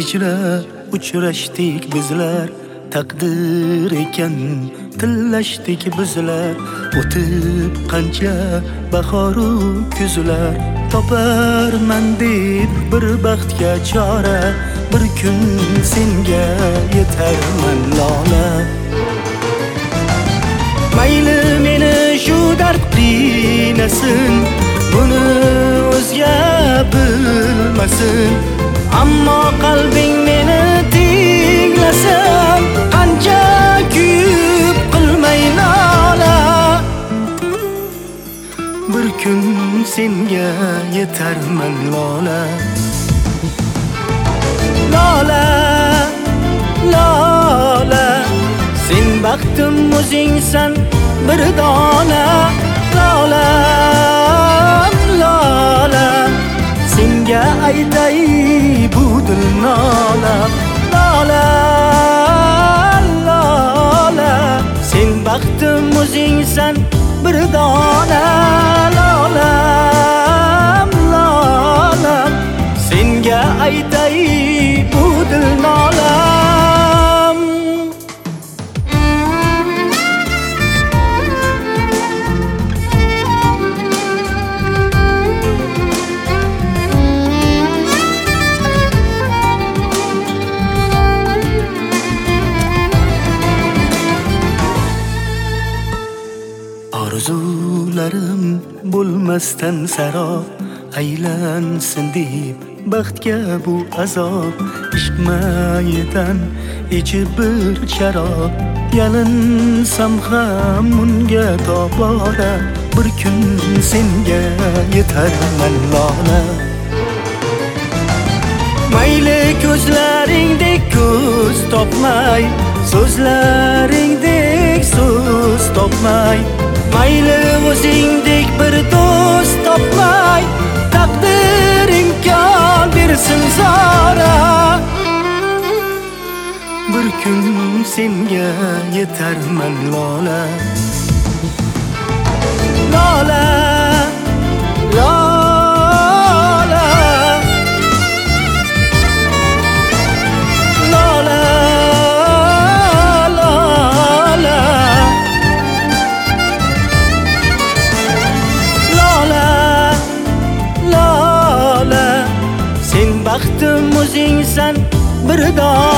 Kechira uchrashdik bizlar, taqdir ekan tillashdik bizlar. O'tib qancha bahoru kuzlar, toparman deb bir baxtga chora. Bir kun senga yetarman lola. Mayli meni shu dard qiynasin, buni o'zga bilmasin. Ammo qalbing meni tinglasin, qancha kuyib qilmay lola. Bir kun senga yetarman lola. Lola, lola, sen baxtim o'zingsan bir dona. Lola, lola, senga aytay bu dil nola. Lola, lola, sen baxtim o'zingsan bir dona. Lola, lola, senga aytay bu dil nola. Orzularim bo'lmasdan sarob, aylansin deb baxtga bu azob. Ishq mayidan ichib bir sharob, yalinsam ham unga tobora. Bir kun senga yetarman lola. Mayli ko'zlaringdek ko'z topmay, so'zlaringdek so'z topmay. Mayli o'zingdek bir do'st topmay, taqdir imkon bersin zora. Bir kun senga yetarman lola. Lola, lola, lola, lola, lola, lola, sen baxtim o'zingsan bir dona.